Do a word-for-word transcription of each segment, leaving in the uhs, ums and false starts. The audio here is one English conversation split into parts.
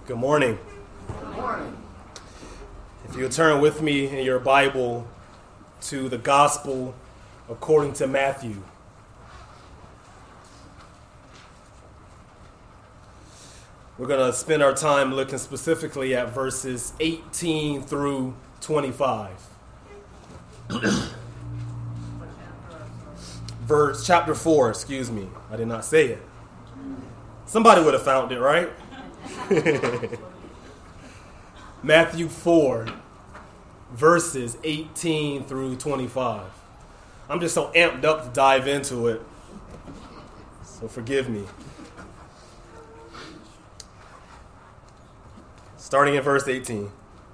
Good morning. Good morning. If you'll turn with me in your Bible to the Gospel according to Matthew. We're going to spend our time looking specifically at verses eighteen through twenty-five. Verse chapter four, excuse me. I did not say it. Somebody would have found it, right? Matthew four, verses eighteen through twenty-five. I'm just so amped up to dive into it, so forgive me. Starting in verse eighteen.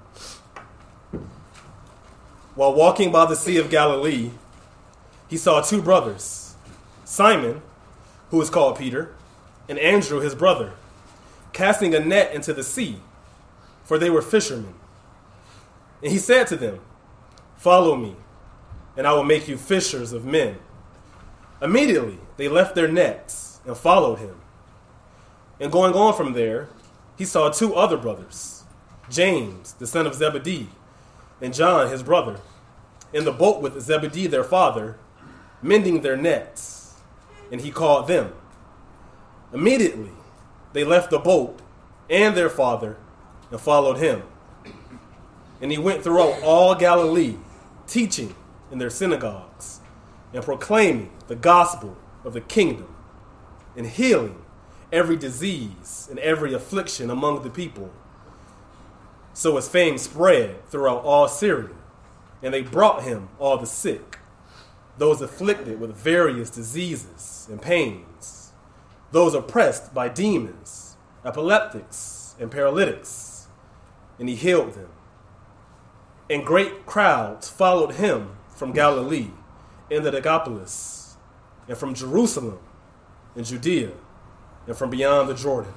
While walking by the Sea of Galilee, he saw two brothers, Simon, who is called Peter, and Andrew, his brother, casting a net into the sea, for they were fishermen. And he said to them, "Follow me, and I will make you fishers of men." Immediately they left their nets and followed him. And going on from there, he saw two other brothers, James, the son of Zebedee, and John, his brother, in the boat with Zebedee, their father, mending their nets. And he called them. Immediately they left the boat and their father and followed him. And he went throughout all Galilee, teaching in their synagogues and proclaiming the gospel of the kingdom and healing every disease and every affliction among the people. So his fame spread throughout all Syria, and they brought him all the sick, those afflicted with various diseases and pains, those oppressed by demons, epileptics, and paralytics, and he healed them. And great crowds followed him from Galilee and the Decapolis, and from Jerusalem and Judea, and from beyond the Jordan.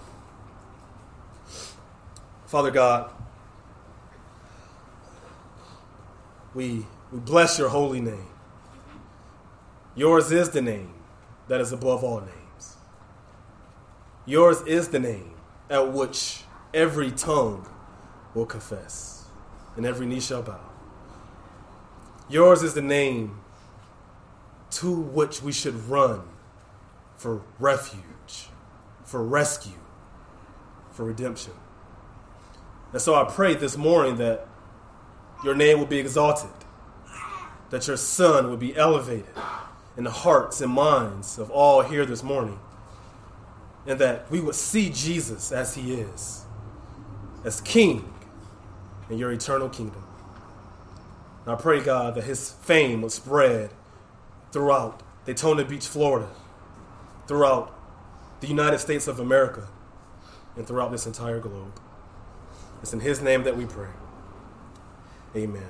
Father God, we, we bless your holy name. Yours is the name that is above all names. Yours is the name at which every tongue will confess and every knee shall bow. Yours is the name to which we should run for refuge, for rescue, for redemption. And so I pray this morning that your name will be exalted, that your Son will be elevated in the hearts and minds of all here this morning, and that we would see Jesus as he is, as King in your eternal kingdom. And I pray, God, that his fame would spread throughout Daytona Beach, Florida, throughout the United States of America, and throughout this entire globe. It's in his name that we pray. Amen.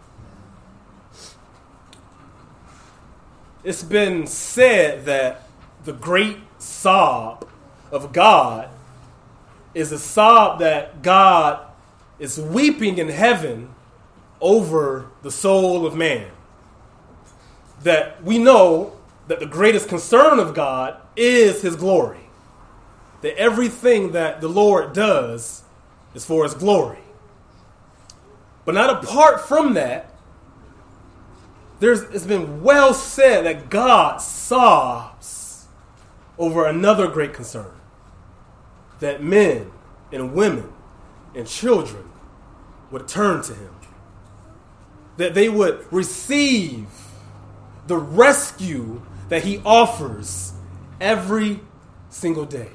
It's been said that the great sob of God is a sob that God is weeping in heaven over the soul of man. That we know that the greatest concern of God is his glory. That everything that the Lord does is for his glory. But not apart from that, there's, it's been well said that God sobs over another great concern. That men and women and children would turn to him. That they would receive the rescue that he offers every single day.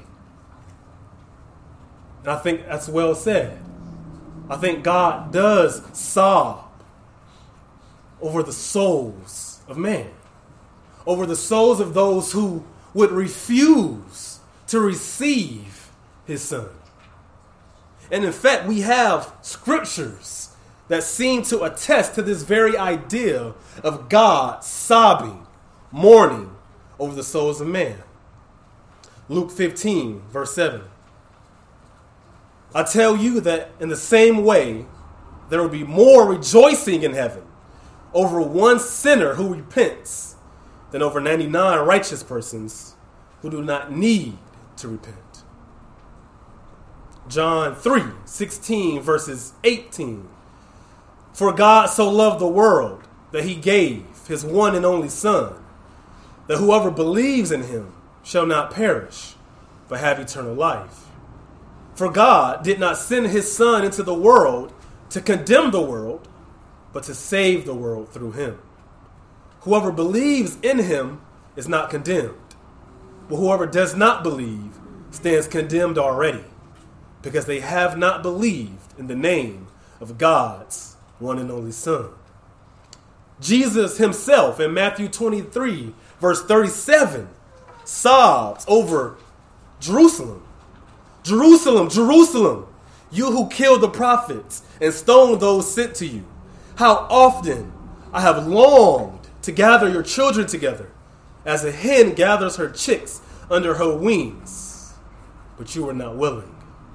And I think that's well said. I think God does sob over the souls of man, over the souls of those who would refuse to receive his Son. And in fact, we have scriptures that seem to attest to this very idea of God sobbing, mourning over the souls of man. Luke fifteen, verse seven. I tell you that in the same way, there will be more rejoicing in heaven over one sinner who repents than over ninety-nine righteous persons who do not need to repent. John three sixteen, verses eighteen. For God so loved the world that he gave his one and only Son, that whoever believes in him shall not perish, but have eternal life. For God did not send his Son into the world to condemn the world, but to save the world through him. Whoever believes in him is not condemned, but whoever does not believe stands condemned already, because they have not believed in the name of God's one and only Son. Jesus himself in Matthew twenty-three, verse thirty-seven, sobs over Jerusalem. Jerusalem, Jerusalem, you who killed the prophets and stoned those sent to you. How often I have longed to gather your children together, as a hen gathers her chicks under her wings, but you were not willing.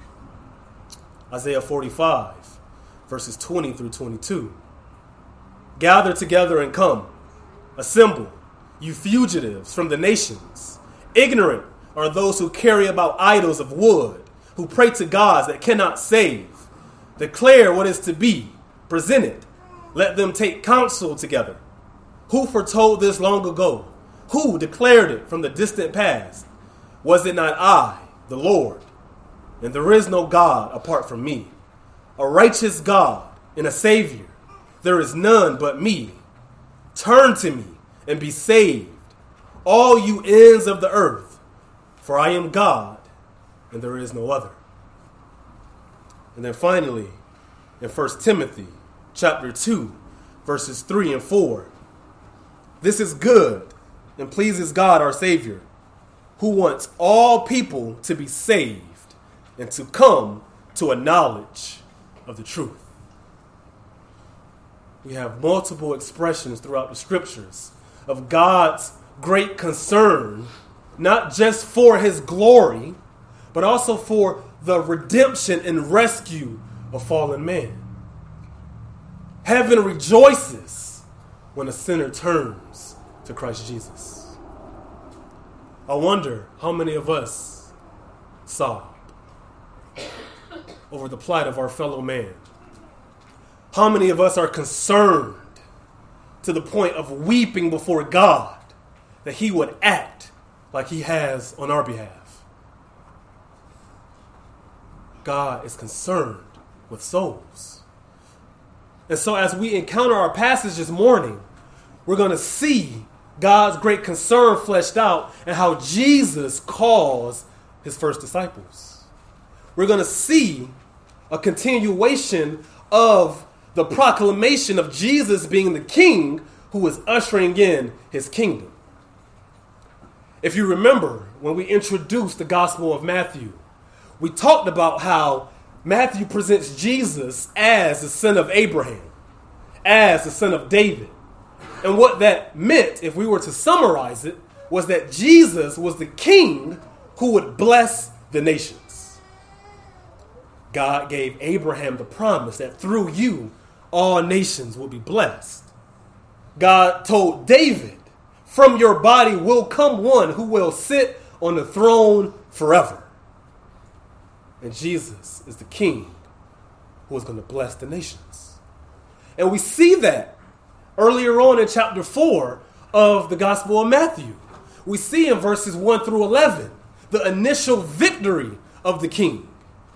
Isaiah forty-five, verses twenty through twenty-two. Gather together and come. Assemble, you fugitives from the nations. Ignorant are those who carry about idols of wood, who pray to gods that cannot save. Declare what is to be. Present it. Let them take counsel together. Who foretold this long ago? Who declared it from the distant past? Was it not I, the Lord? And there is no God apart from me, a righteous God and a Savior. There is none but me. Turn to me and be saved, all you ends of the earth, for I am God and there is no other. And then finally, in First Timothy chapter two, verses three and four, this is good and pleases God our Savior, who wants all people to be saved and to come to a knowledge of the truth. We have multiple expressions throughout the scriptures of God's great concern, not just for his glory, but also for the redemption and rescue of fallen man. Heaven rejoices when a sinner turns to Christ Jesus. I wonder how many of us sob over the plight of our fellow man. How many of us are concerned to the point of weeping before God that he would act like he has on our behalf? God is concerned with souls. And so as we encounter our passage this morning, we're going to see God's great concern fleshed out and how Jesus calls his first disciples. We're going to see a continuation of the proclamation of Jesus being the king who is ushering in his kingdom. If you remember, when we introduced the Gospel of Matthew, we talked about how Matthew presents Jesus as the son of Abraham, as the son of David. And what that meant, if we were to summarize it, was that Jesus was the king who would bless the nations. God gave Abraham the promise that through you, all nations will be blessed. God told David, from your body will come one who will sit on the throne forever. And Jesus is the king who is going to bless the nations. And we see that earlier on in chapter four of the Gospel of Matthew. We see in verses one through eleven the initial victory of the king.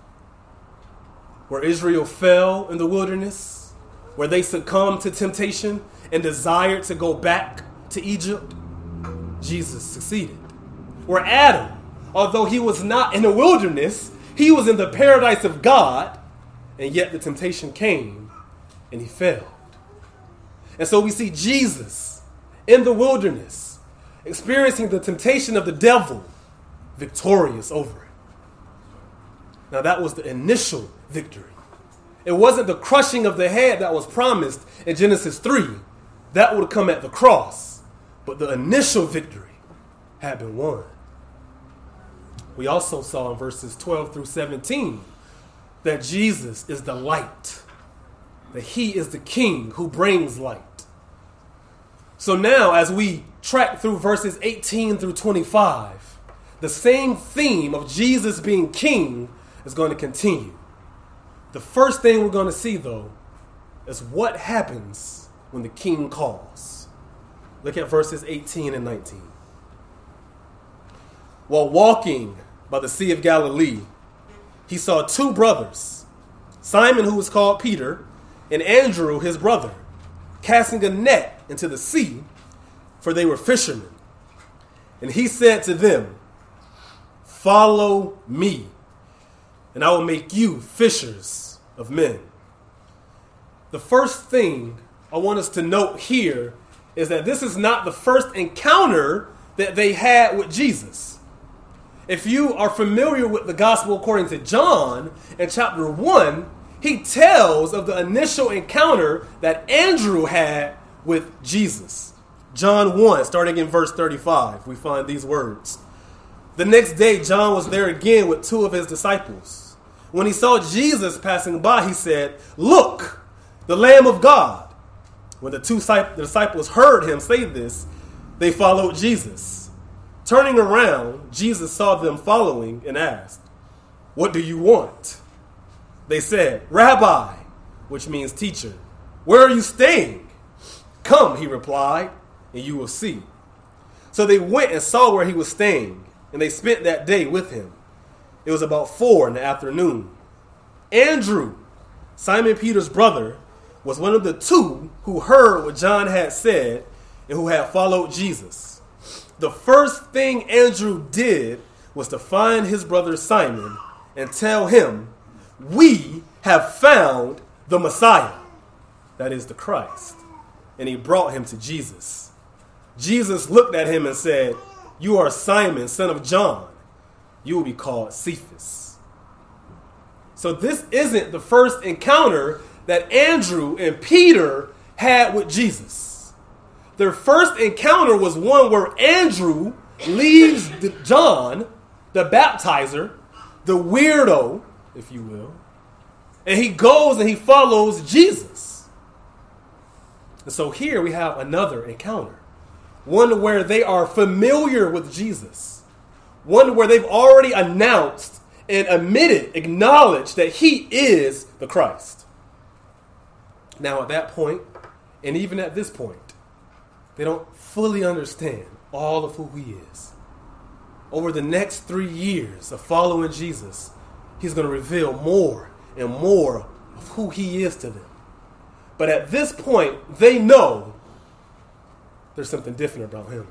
Where Israel fell in the wilderness, where they succumbed to temptation and desired to go back to Egypt, Jesus succeeded. Where Adam, although he was not in the wilderness, he was in the paradise of God, and yet the temptation came and he failed. And so we see Jesus in the wilderness, experiencing the temptation of the devil, victorious over it. Now that was the initial victory. It wasn't the crushing of the head that was promised in Genesis three. That would come at the cross. But the initial victory had been won. We also saw in verses twelve through seventeen that Jesus is the light, that he is the king who brings light. So now as we track through verses eighteen through twenty-five, the same theme of Jesus being king is going to continue. The first thing we're going to see, though, is what happens when the king calls. Look at verses eighteen and nineteen. While walking by the Sea of Galilee, he saw two brothers, Simon, who was called Peter, and Andrew, his brother, casting a net into the sea, for they were fishermen. And he said to them, "Follow me, and I will make you fishers of men." The first thing I want us to note here is that this is not the first encounter that they had with Jesus. If you are familiar with the gospel according to John, in chapter one, he tells of the initial encounter that Andrew had with Jesus. John one, starting in verse thirty-five, we find these words. The next day, John was there again with two of his disciples. When he saw Jesus passing by, he said, "Look, the Lamb of God." When the two disciples heard him say this, they followed Jesus. Turning around, Jesus saw them following and asked, "What do you want?" They said, "Rabbi," which means teacher, "where are you staying?" "Come," he replied, "and you will see." So they went and saw where he was staying, and they spent that day with him. It was about four in the afternoon. Andrew, Simon Peter's brother, was one of the two who heard what John had said and who had followed Jesus. The first thing Andrew did was to find his brother Simon and tell him, "We have found the Messiah," that is the Christ. And he brought him to Jesus. Jesus looked at him and said, "You are Simon, son of John. You will be called Cephas." So this isn't the first encounter that Andrew and Peter had with Jesus. Their first encounter was one where Andrew leaves the John, the baptizer, the weirdo, if you will, and he goes and he follows Jesus. And so here we have another encounter, one where they are familiar with Jesus, one where they've already announced and admitted, acknowledged that he is the Christ. Now at that point, and even at this point, they don't fully understand all of who he is. Over the next three years of following Jesus, he's going to reveal more and more of who he is to them. But at this point, they know there's something different about him.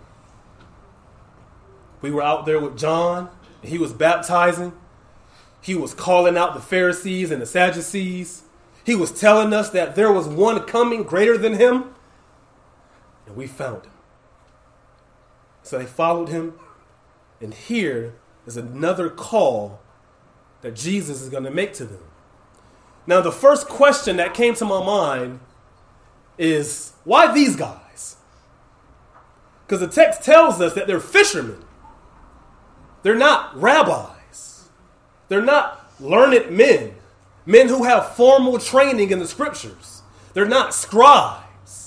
We were out there with John, and he was baptizing. He was calling out the Pharisees and the Sadducees. He was telling us that there was one coming greater than him. And we found him. So they followed him. And here is another call that Jesus is going to make to them. Now, the first question that came to my mind is, why these guys? Because the text tells us that they're fishermen. They're not rabbis. They're not learned men. Men who have formal training in the scriptures. They're not scribes.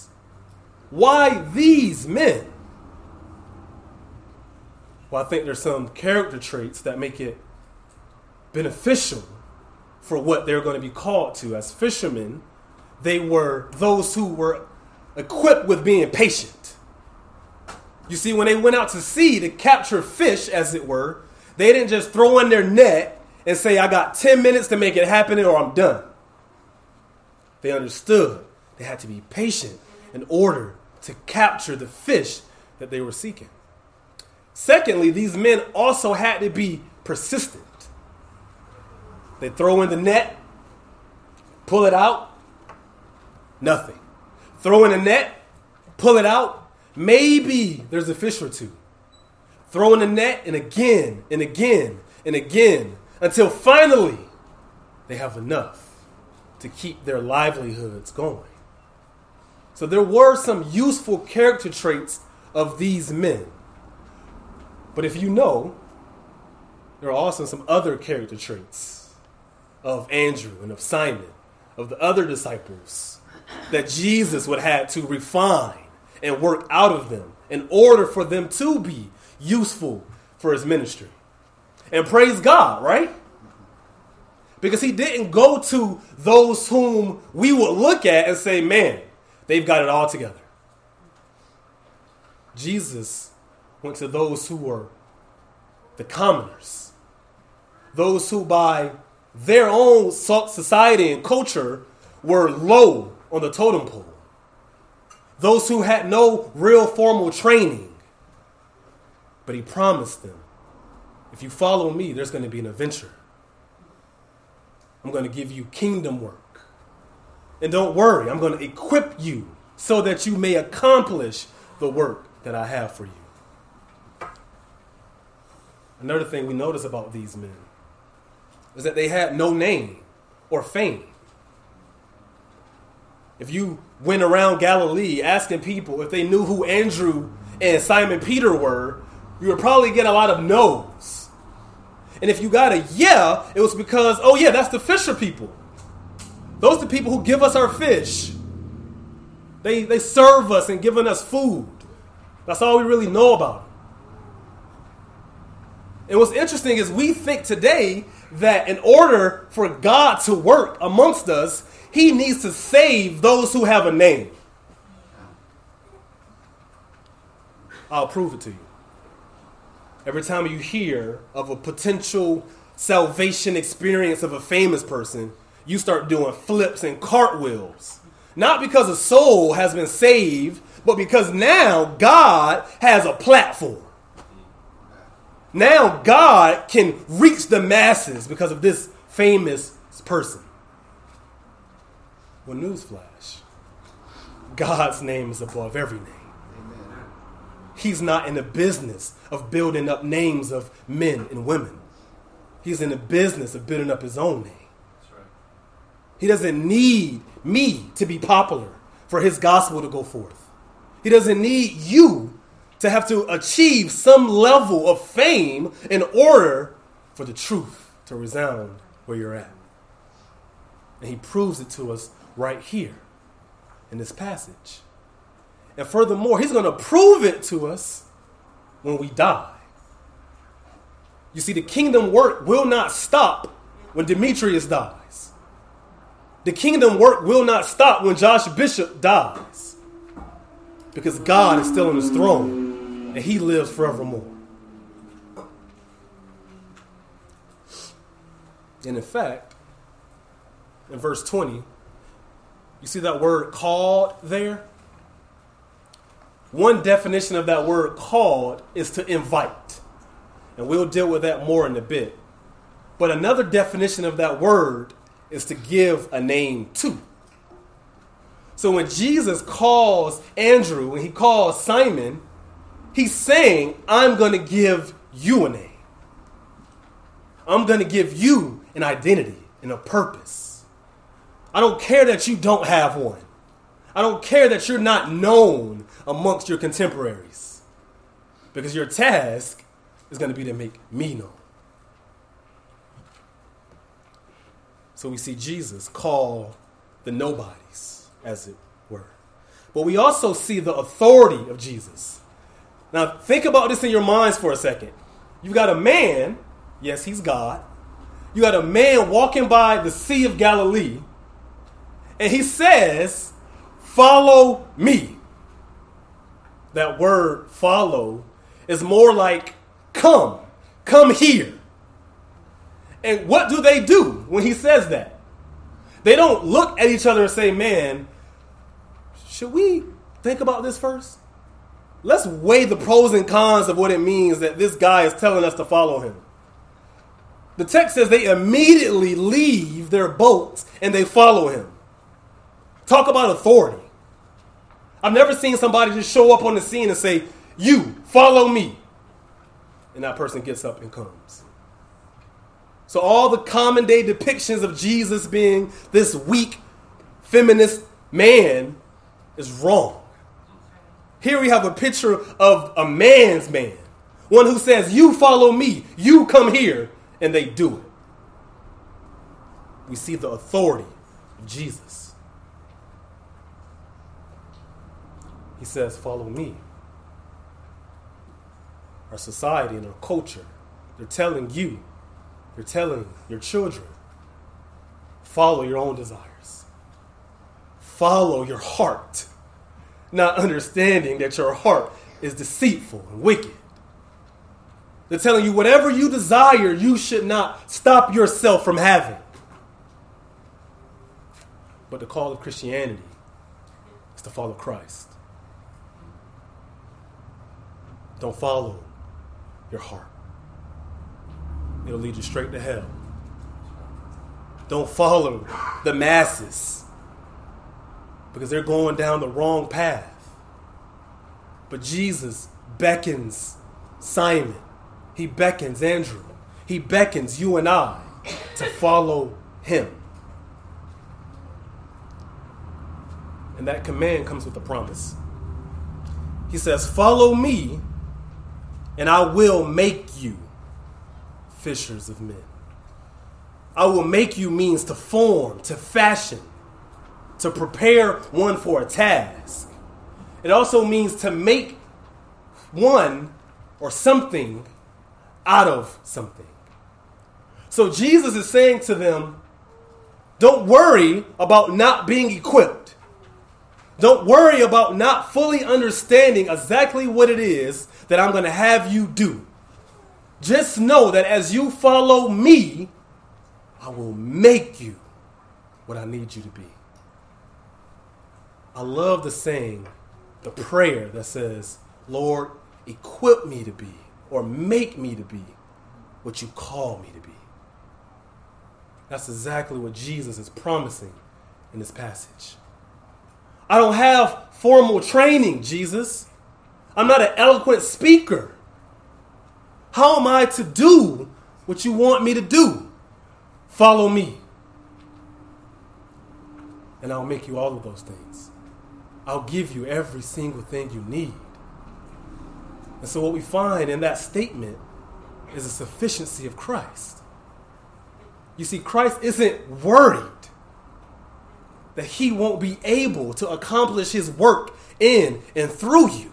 Why these men? Well, I think there's some character traits that make it beneficial for what they're going to be called to. As fishermen, they were those who were equipped with being patient. You see, when they went out to sea to capture fish, as it were, they didn't just throw in their net and say, "I got ten minutes to make it happen or I'm done." They understood they had to be patient in order to capture the fish that they were seeking. Secondly, these men also had to be persistent. They throw in the net, pull it out, nothing. Throw in the net, pull it out, maybe there's a fish or two. Throw in the net and again and again and again until finally they have enough to keep their livelihoods going. So there were some useful character traits of these men. But if you know, there are also some other character traits of Andrew and of Simon, of the other disciples, that Jesus would have to refine and work out of them in order for them to be useful for his ministry. And praise God, right? Because he didn't go to those whom we would look at and say, man, they've got it all together. Jesus went to those who were the commoners, those who by their own society and culture were low on the totem pole, those who had no real formal training. But he promised them, if you follow me, there's going to be an adventure. I'm going to give you kingdom work. And don't worry, I'm going to equip you so that you may accomplish the work that I have for you. Another thing we notice about these men is that they had no name or fame. If you went around Galilee asking people if they knew who Andrew and Simon Peter were, you would probably get a lot of no's. And if you got a yeah, it was because, oh yeah, that's the fisher people. Those are the people who give us our fish. They, they serve us and giving us food. That's all we really know about them. And what's interesting is we think today that in order for God to work amongst us, he needs to save those who have a name. I'll prove it to you. Every time you hear of a potential salvation experience of a famous person, you start doing flips and cartwheels. Not because a soul has been saved, but because now God has a platform. Now God can reach the masses because of this famous person. Well, newsflash, God's name is above every name. Amen. He's not in the business of building up names of men and women. He's in the business of building up his own name. That's right. He doesn't need me to be popular for his gospel to go forth. He doesn't need you to have to achieve some level of fame in order for the truth to resound where you're at. And he proves it to us right here in this passage. And furthermore, he's going to prove it to us when we die. You see, the kingdom work will not stop when Demetrius dies. The kingdom work will not stop when Josh Bishop dies. Because God is still on his throne and he lives forevermore. And in fact, in verse twenty, you see that word called there? One definition of that word called is to invite. And we'll deal with that more in a bit. But another definition of that word is to give a name to. So when Jesus calls Andrew, when he calls Simon, he's saying, I'm going to give you a name. I'm going to give you an identity and a purpose. I don't care that you don't have one. I don't care that you're not known amongst your contemporaries. Because your task is going to be to make me known. So we see Jesus call the nobodies, as it were. But we also see the authority of Jesus. Now, think about this in your minds for a second. You've got a man, yes, he's God. You got a man walking by the Sea of Galilee, and he says, follow me. That word follow is more like come, come here. And what do they do when he says that? They don't look at each other and say, man, should we think about this first? Let's weigh the pros and cons of what it means that this guy is telling us to follow him. The text says they immediately leave their boats and they follow him. Talk about authority. I've never seen somebody just show up on the scene and say, you, follow me. And that person gets up and comes. So all the common day depictions of Jesus being this weak, feminist man is wrong. Here we have a picture of a man's man. One who says, you follow me, you come here, and they do it. We see the authority of Jesus. He says, follow me. Our society and our culture, they're telling you, they're telling your children, follow your own desires. Follow your heart, not understanding that your heart is deceitful and wicked. They're telling you whatever you desire, you should not stop yourself from having. But the call of Christianity is to follow Christ. Don't follow your heart. It'll lead you straight to hell. Don't follow the masses because they're going down the wrong path. But Jesus beckons Simon. He beckons Andrew. He beckons you and I to follow him. And that command comes with a promise. He says, follow me and I will make you fishers of men. I will make you means to form, to fashion, to prepare one for a task. It also means to make one or something out of something. So Jesus is saying to them, don't worry about not being equipped. Don't worry about not fully understanding exactly what it is that I'm going to have you do. Just know that as you follow me, I will make you what I need you to be. I love the saying, the prayer that says, Lord, equip me to be, or make me to be what you call me to be. That's exactly what Jesus is promising in this passage. I don't have formal training, Jesus. I'm not an eloquent speaker. How am I to do what you want me to do? Follow me. And I'll make you all of those things. I'll give you every single thing you need. And so what we find in that statement is the sufficiency of Christ. You see, Christ isn't worried that he won't be able to accomplish his work in and through you.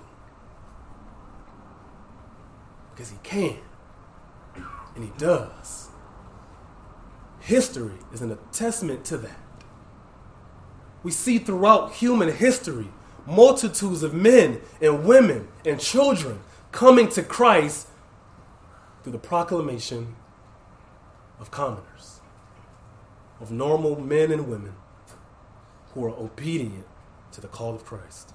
Because he can. And he does. History is an testament to that. We see throughout human history multitudes of men and women and children coming to Christ through the proclamation of commoners, of normal men and women who are obedient to the call of Christ.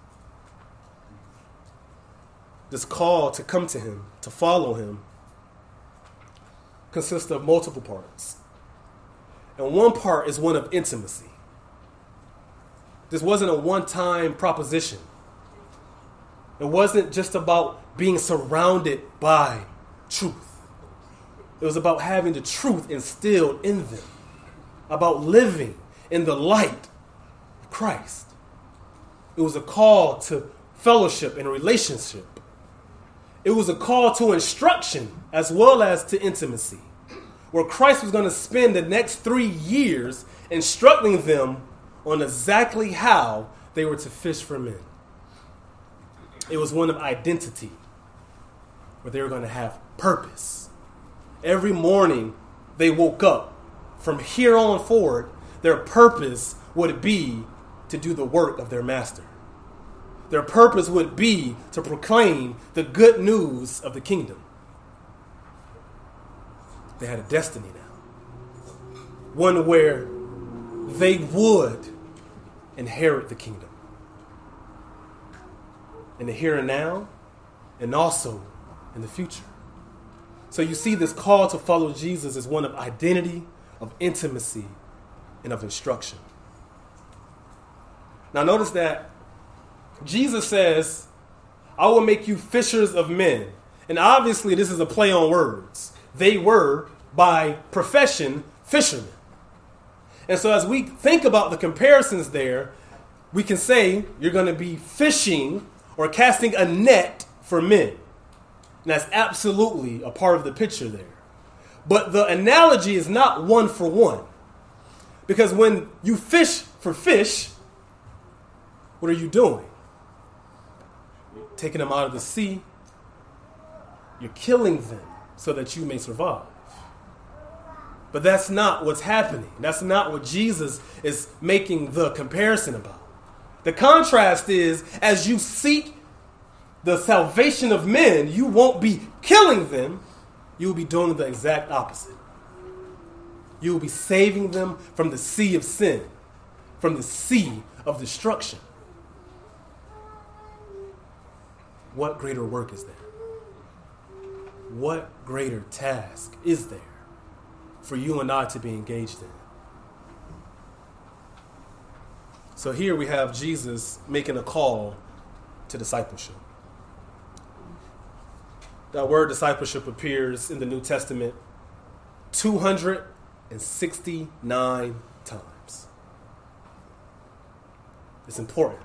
This call to come to him, to follow him, consists of multiple parts. And one part is one of intimacy. This wasn't a one-time proposition. It wasn't just about being surrounded by truth. It was about having the truth instilled in them, about living in the light of Christ. It was a call to fellowship and relationship. It was a call to instruction as well as to intimacy, where Christ was going to spend the next three years instructing them on exactly how they were to fish for men. It was one of identity, where they were going to have purpose. Every morning they woke up, from here on forward, their purpose would be to do the work of their master. Their purpose would be to proclaim the good news of the kingdom. They had a destiny now. One where they would inherit the kingdom. In the here and now, and also in the future. So you see, this call to follow Jesus is one of identity, of intimacy, and of instruction. Now notice that Jesus says, I will make you fishers of men. And obviously this is a play on words. They were, by profession, fishermen. And so as we think about the comparisons there, we can say you're going to be fishing or casting a net for men. And that's absolutely a part of the picture there. But the analogy is not one for one. Because when you fish for fish, what are you doing? Taking them out of the sea. You're killing them so that you may survive. But that's not what's happening. That's not what Jesus is making the comparison about. The contrast is, as you seek the salvation of men, you won't be killing them. You will be doing the exact opposite. You will be saving them from the sea of sin, from the sea of destruction. What greater work is there? What greater task is there for you and I to be engaged in? So here we have Jesus making a call to discipleship. That word discipleship appears in the New Testament two hundred sixty-nine times. It's important.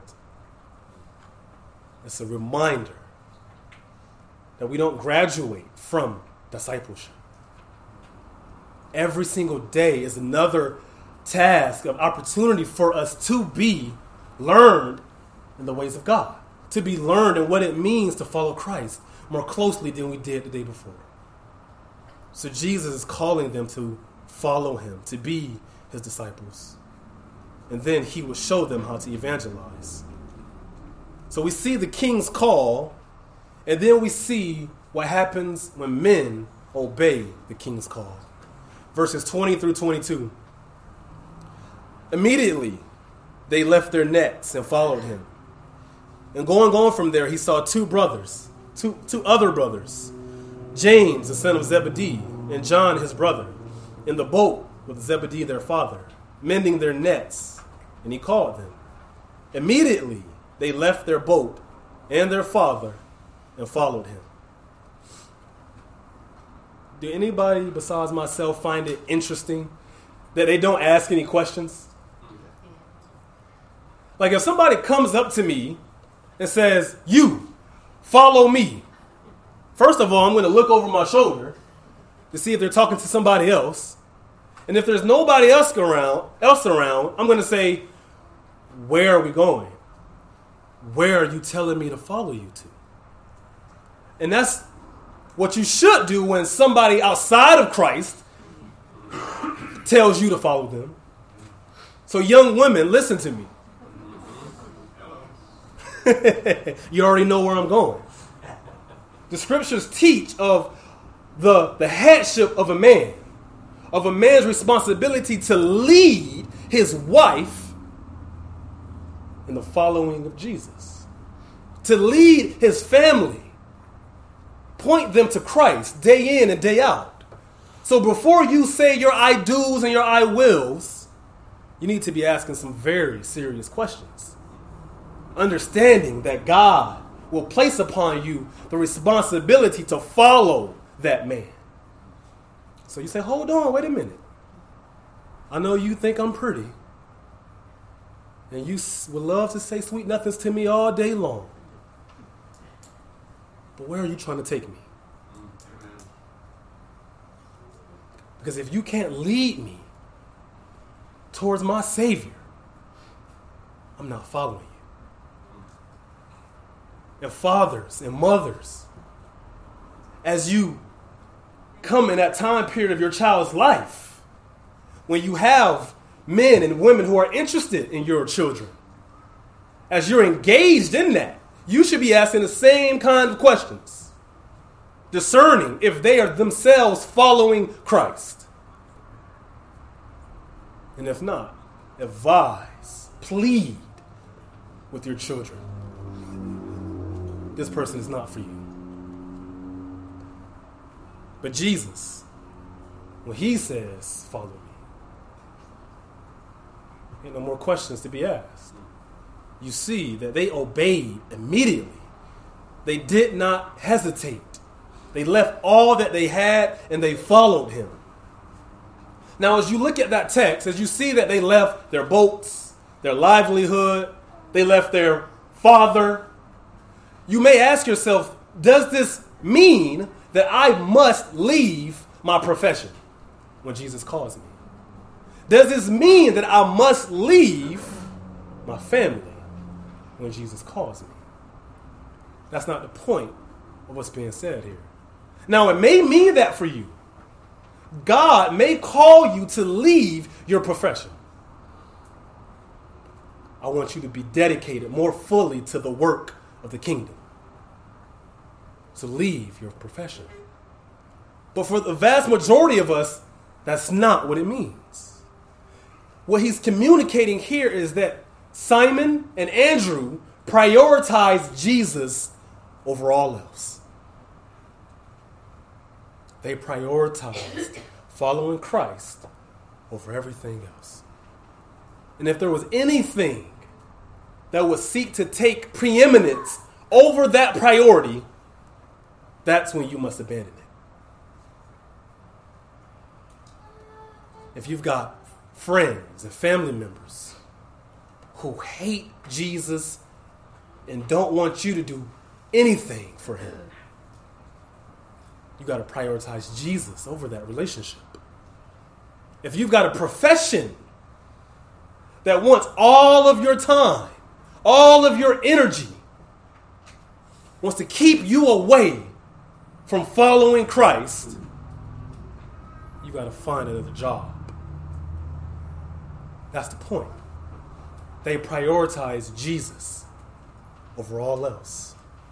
It's a reminder that we don't graduate from discipleship. Every single day is another task of opportunity for us to be learned in the ways of God, to be learned in what it means to follow Christ more closely than we did the day before. So Jesus is calling them to follow him, to be his disciples. And then he will show them how to evangelize. So we see the king's call, and then we see what happens when men obey the king's call. Verses twenty through twenty-two. Immediately, they left their nets and followed him. And going on from there, he saw two brothers, two, two other brothers, James, the son of Zebedee, and John, his brother, in the boat with Zebedee, their father, mending their nets. And he called them. Immediately, they left their boat and their father and followed him. Do anybody besides myself find it interesting that they don't ask any questions? Like if somebody comes up to me and says, "You, follow me." First of all, I'm going to look over my shoulder to see if they're talking to somebody else. And if there's nobody else around, else around, I'm going to say, "Where are we going? Where are you telling me to follow you to?" And that's what you should do when somebody outside of Christ tells you to follow them. So young women, listen to me. You already know where I'm going. The scriptures teach of the, the headship of a man, of a man's responsibility to lead his wife in the following of Jesus, to lead his family, point them to Christ day in and day out. So before you say your I do's and your I wills, you need to be asking some very serious questions. Understanding that God will place upon you the responsibility to follow that man. So you say, hold on, wait a minute. I know you think I'm pretty, and you would love to say sweet nothings to me all day long. But where are you trying to take me? Because if you can't lead me towards my Savior, I'm not following you. And fathers and mothers, as you come in that time period of your child's life, when you have men and women who are interested in your children, as you're engaged in that, you should be asking the same kind of questions, discerning if they are themselves following Christ. And if not, advise, plead with your children. This person is not for you. But Jesus, when he says, follow me, ain't no more questions to be asked. You see that they obeyed immediately. They did not hesitate. They left all that they had and they followed him. Now, as you look at that text, as you see that they left their boats, their livelihood, they left their father, you may ask yourself, does this mean that I must leave my profession when Jesus calls me? Does this mean that I must leave my family when Jesus calls me? That's not the point of what's being said here. Now, it may mean that for you. God may call you to leave your profession. I want you to be dedicated more fully to the work of the kingdom. So leave your profession. But for the vast majority of us, that's not what it means. What he's communicating here is that Simon and Andrew prioritized Jesus over all else. They prioritized following Christ over everything else. And if there was anything that would seek to take preeminence over that priority, that's when you must abandon it. If you've got friends and family members who hate Jesus and don't want you to do anything for him, you got to prioritize Jesus over that relationship. If you've got a profession that wants all of your time, all of your energy, wants to keep you away from following Christ, you got to find another job. That's the point. They prioritize Jesus over all else.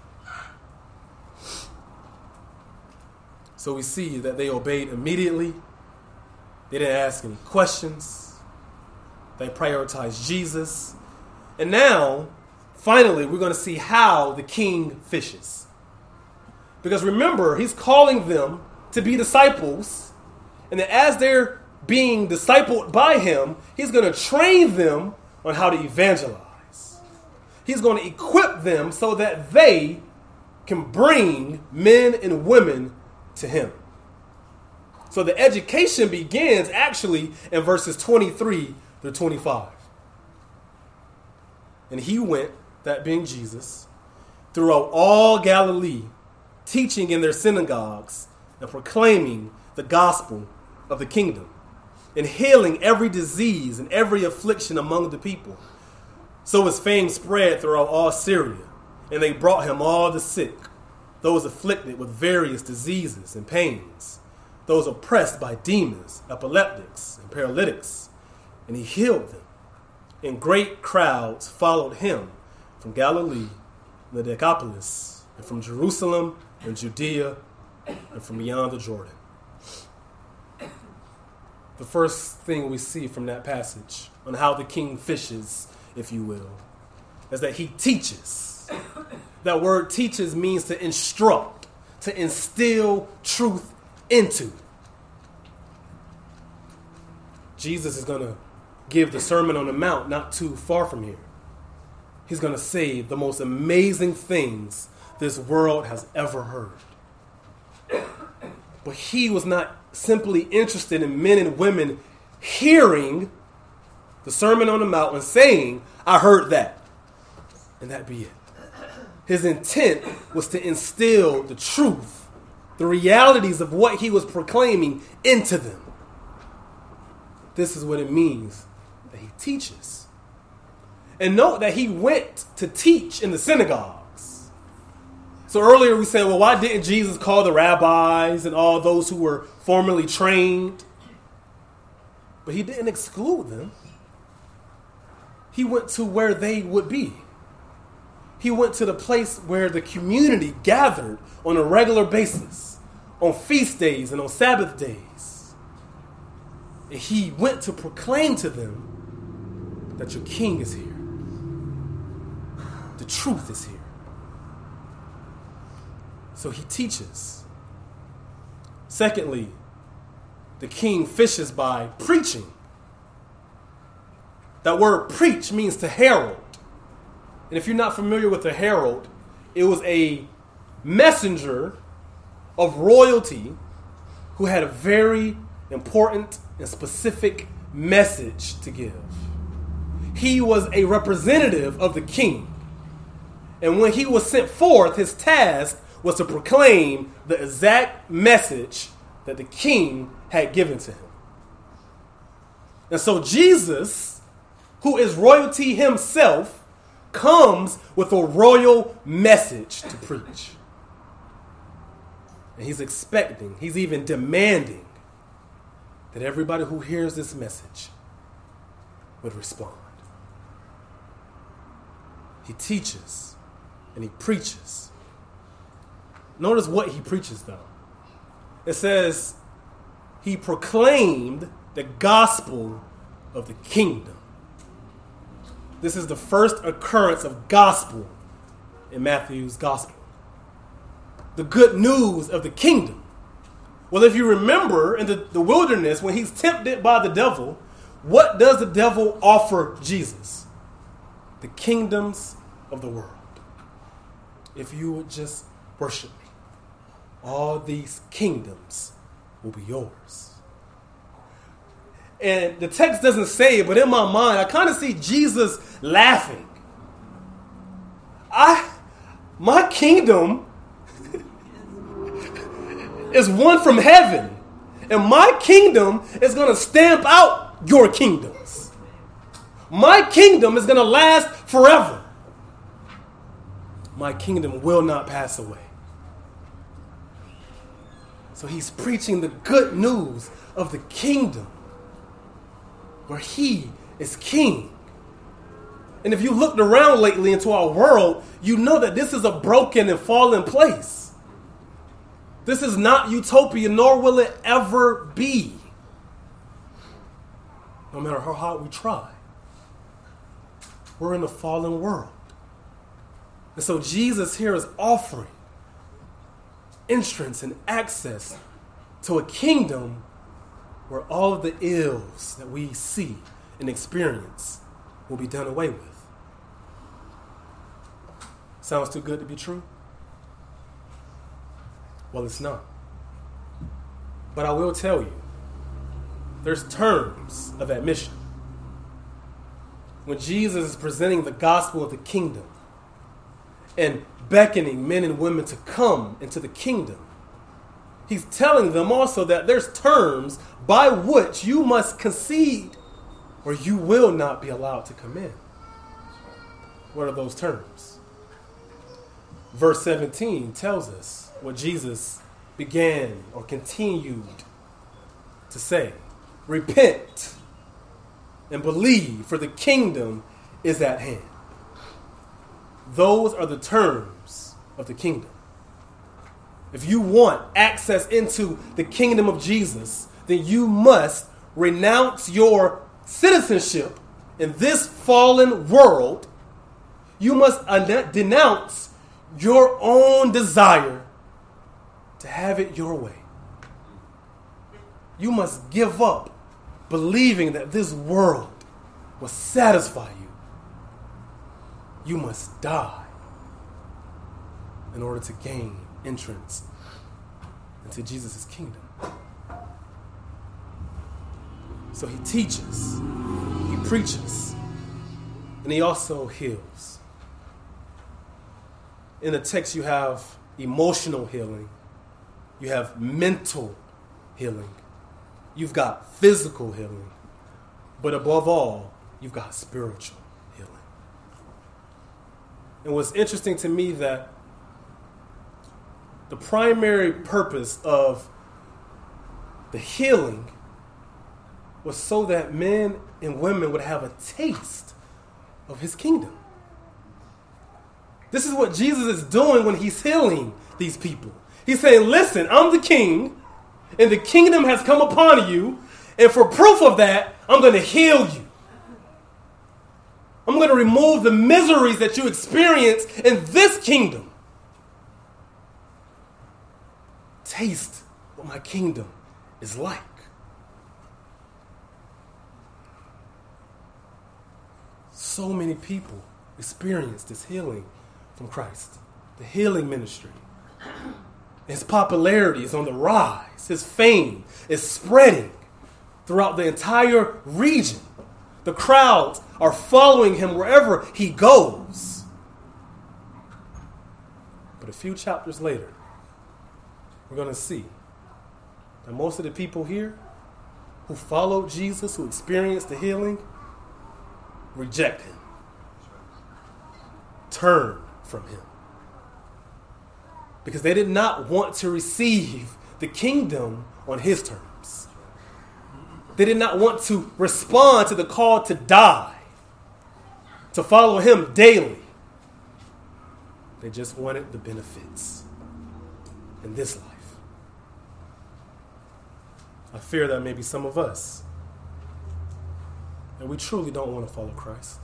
So we see that they obeyed immediately. They didn't ask any questions. They prioritized Jesus. And now, finally, we're going to see how the king fishes. Because remember, he's calling them to be disciples. And that as they're being discipled by him, he's going to train them on how to evangelize. He's going to equip them so that they can bring men and women to him. So the education begins actually in verses twenty-three through twenty-five. And he went, that being Jesus, throughout all Galilee, teaching in their synagogues and proclaiming the gospel of the kingdom, and healing every disease and every affliction among the people. So his fame spread throughout all Syria, and they brought him all the sick, those afflicted with various diseases and pains, those oppressed by demons, epileptics, and paralytics, and he healed them. And great crowds followed him from Galilee, and the Decapolis, and from Jerusalem and Judea, and from beyond the Jordan. The first thing we see from that passage on how the king fishes, if you will, is that he teaches. That word teaches means to instruct, to instill truth into. Jesus is going to give the Sermon on the Mount not too far from here. He's going to say the most amazing things this world has ever heard. But he was not simply interested in men and women hearing the Sermon on the Mount and saying, I heard that, and that be it. His intent was to instill the truth, the realities of what he was proclaiming into them. This is what it means that he teaches. And note that he went to teach in the synagogues. So earlier we said, well, why didn't Jesus call the rabbis and all those who were formerly trained? But he didn't exclude them. He went to where they would be. He went to the place where the community gathered on a regular basis, on feast days and on Sabbath days. And he went to proclaim to them that your king is here. The truth is here. So he teaches. Secondly, the king fishes by preaching. That word preach means to herald. And if you're not familiar with a herald, it was a messenger of royalty who had a very important and specific message to give. He was a representative of the king. And when he was sent forth, his task was to proclaim the exact message that the king had given to him. And so Jesus, who is royalty himself, comes with a royal message to preach. And he's expecting, he's even demanding that everybody who hears this message would respond. He teaches and he preaches. Notice what he preaches, though. It says he proclaimed the gospel of the kingdom. This is the first occurrence of gospel in Matthew's gospel. The good news of the kingdom. Well, if you remember in the, the wilderness, when he's tempted by the devil, what does the devil offer Jesus? The kingdoms of the world. If you would just worship me, all these kingdoms will be yours. And the text doesn't say it, but in my mind, I kind of see Jesus laughing. I, my kingdom is one from heaven, and my kingdom is going to stamp out your kingdoms. My kingdom is going to last forever. My kingdom will not pass away. So he's preaching the good news of the kingdom where he is king. And if you looked around lately into our world, you know that this is a broken and fallen place. This is not utopia, nor will it ever be. No matter how hard we try. We're in a fallen world. And so Jesus here is offering entrance and access to a kingdom where all of the ills that we see and experience will be done away with. Sounds too good to be true? Well, it's not. But I will tell you, there's terms of admission. When Jesus is presenting the gospel of the kingdom and beckoning men and women to come into the kingdom, he's telling them also that there's terms by which you must concede or you will not be allowed to come in. What are those terms? Verse seventeen tells us what Jesus began or continued to say. Repent and believe, for the kingdom is at hand. Those are the terms of the kingdom. If you want access into the kingdom of Jesus, then you must renounce your citizenship in this fallen world. You must denounce your own desire to have it your way. You must give up believing that this world will satisfy you. You must die in order to gain entrance into Jesus' kingdom. So he teaches, he preaches, and he also heals. In the text, you have emotional healing, you have mental healing, you've got physical healing, but above all, you've got spiritual healing. And what's interesting to me that the primary purpose of the healing was so that men and women would have a taste of his kingdom. This is what Jesus is doing when he's healing these people. He's saying, listen, I'm the king, and the kingdom has come upon you, and for proof of that, I'm going to heal you. I'm going to remove the miseries that you experience in this kingdom. Taste what my kingdom is like. So many people experience this healing from Christ, the healing ministry. His popularity is on the rise. His fame is spreading throughout the entire region. The crowds are following him wherever he goes. But a few chapters later, we're going to see that most of the people here who followed Jesus, who experienced the healing, reject him, turn from him, because they did not want to receive the kingdom on his terms. They did not want to respond to the call to die, to follow him daily. They just wanted the benefits in this life. I fear that maybe some of us, and we truly don't want to follow Christ.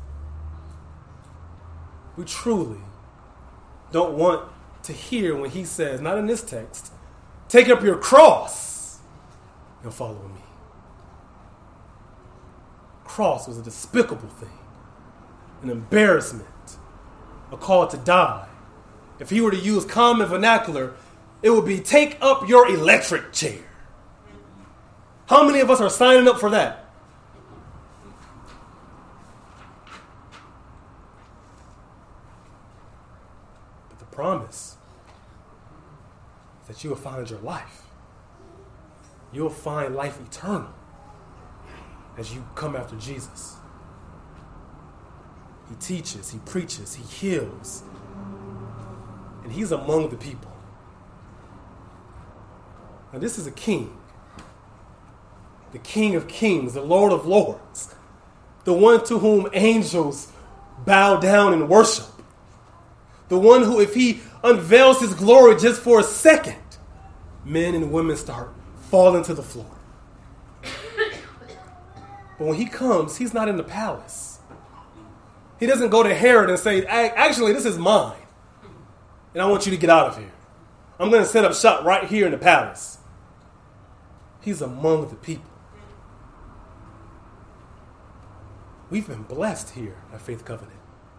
We truly don't want to hear when he says, not in this text, take up your cross and follow me. Cross was a despicable thing, an embarrassment, a call to die. If he were to use common vernacular, it would be take up your electric chair. How many of us are signing up for that? But the promise is that you will find your life. You will find life eternal as you come after Jesus. He teaches, he preaches, he heals, and he's among the people. Now this is a king. The King of Kings, the Lord of Lords, the one to whom angels bow down and worship, the one who, if he unveils his glory just for a second, men and women start falling to the floor. But when he comes, he's not in the palace. He doesn't go to Herod and say, actually, this is mine, and I want you to get out of here. I'm going to set up shop right here in the palace. He's among the people. We've been blessed here at Faith Covenant.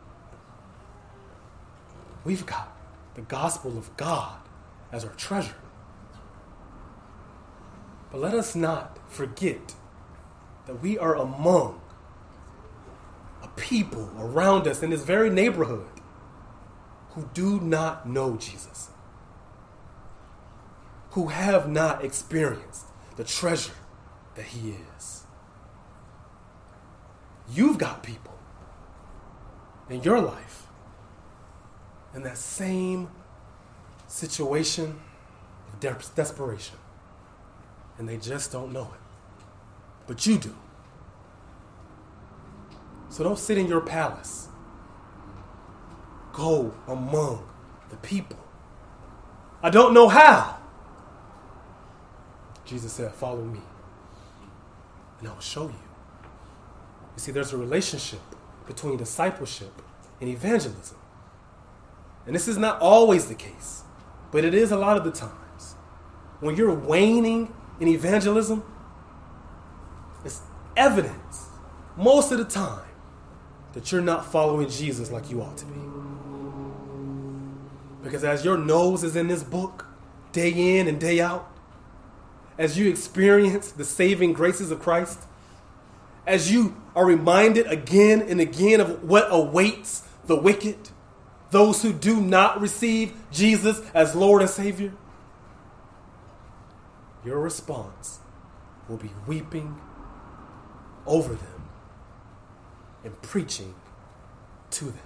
We've got the gospel of God as our treasure. But let us not forget that we are among a people around us in this very neighborhood who do not know Jesus, who have not experienced the treasure that he is. You've got people in your life in that same situation of de- desperation, and they just don't know it. But you do. So don't sit in your palace. Go among the people. I don't know how. Jesus said, follow me, and I will show you. You see, there's a relationship between discipleship and evangelism. And this is not always the case, but it is a lot of the times. When you're waning in evangelism, it's evidence most of the time that you're not following Jesus like you ought to be. Because as your nose is in this book, day in and day out, as you experience the saving graces of Christ, as you are reminded again and again of what awaits the wicked, those who do not receive Jesus as Lord and Savior, your response will be weeping over them and preaching to them.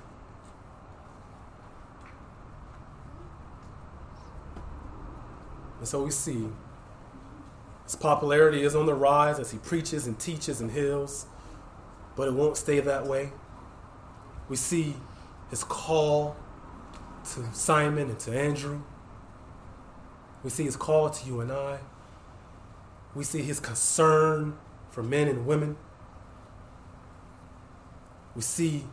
And so we see his popularity is on the rise as he preaches and teaches and heals, but it won't stay that way. We see his call to Simon and to Andrew. We see his call to you and I. We see his concern for men and women. We see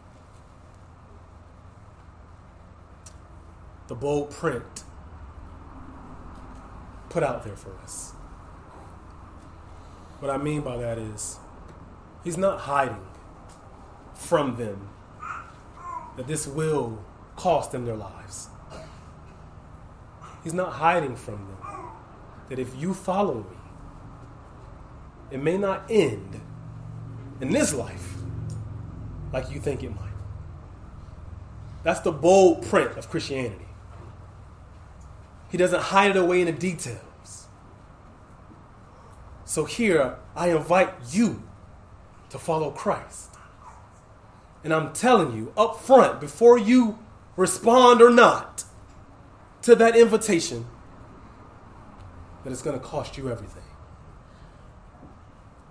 the bold print put out there for us. What I mean by that is, he's not hiding from them that this will cost them their lives. He's not hiding from them that if you follow me, it may not end in this life like you think it might. That's the bold print of Christianity. He doesn't hide it away in the details. So here, I invite you to follow Christ. And I'm telling you up front, before you respond or not to that invitation, that it's going to cost you everything.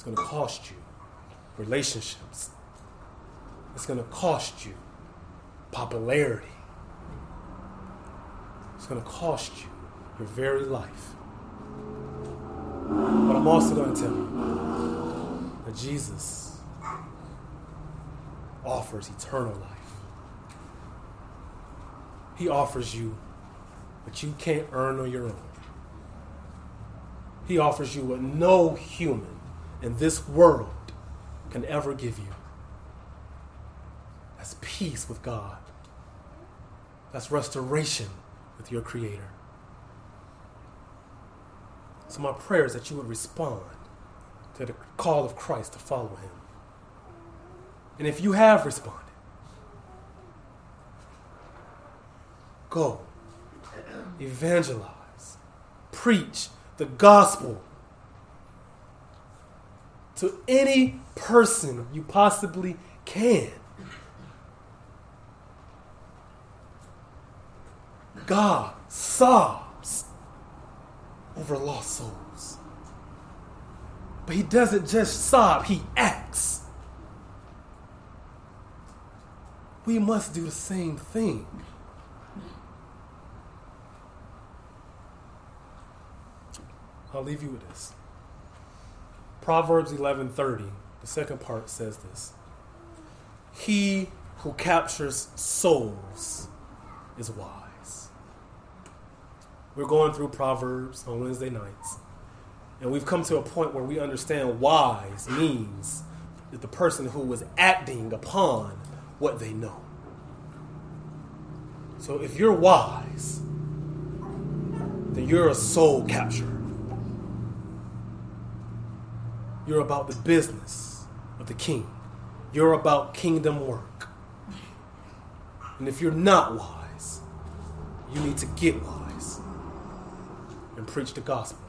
going to cost you relationships. It's going to cost you popularity. It's going to cost you your very life. But I'm also going to tell you that Jesus offers eternal life. He offers you what you can't earn on your own. He offers you what no human in this world can ever give you. That's peace with God. That's restoration with your Creator. So my prayer is that you would respond to the call of Christ to follow him. And if you have responded, go, evangelize, preach the gospel to any person you possibly can. God sobs over lost souls. But he doesn't just sob, he acts. We must do the same thing. I'll leave you with this. Proverbs eleven thirty, the second part says this. He who captures souls is wise. We're going through Proverbs on Wednesday nights, and we've come to a point where we understand wise means that the person who is acting upon what they know. So if you're wise, then you're a soul capturer. You're about the business of the king. You're about kingdom work. And if you're not wise, you need to get wise and preach the gospel.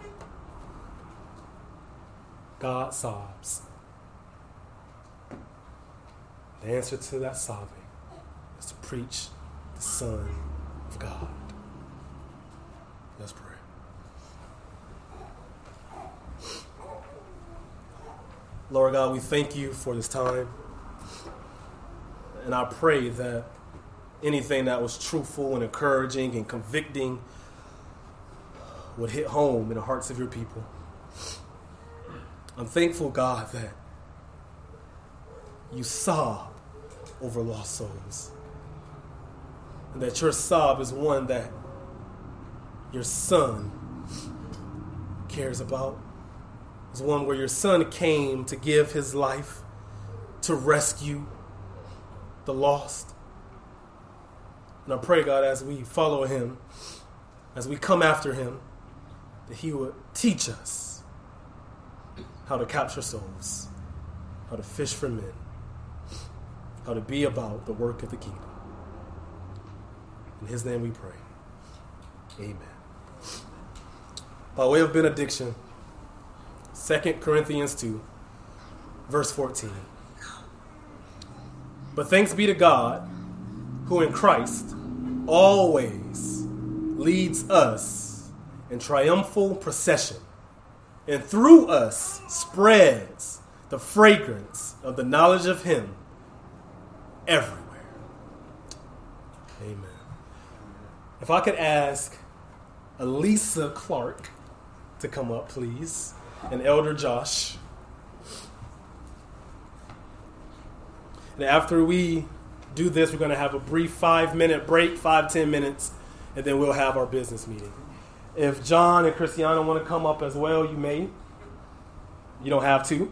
God sobs. The answer to that sobbing is to preach the Son of God. Let's pray. Lord God, we thank you for this time. And I pray that anything that was truthful and encouraging and convicting would hit home in the hearts of your people. I'm thankful, God, that you sob over lost souls. And that your sob is one that your Son cares about. It's one where your Son came to give his life to rescue the lost. And I pray, God, as we follow him, as we come after him, that he would teach us how to capture souls, how to fish for men, how to be about the work of the kingdom. In his name we pray. Amen. By way of benediction, Second Corinthians two, verse fourteen. But thanks be to God, who in Christ always leads us in triumphal procession, and through us spreads the fragrance of the knowledge of him everywhere. Amen. If I could ask Elisa Clark to come up, please, and Elder Josh. And after we do this, we're going to have a brief five-minute break, five, ten minutes, and then we'll have our business meeting. If John and Cristiano want to come up as well, you may. You don't have to.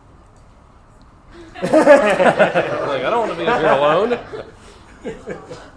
Like, I don't want to be here alone.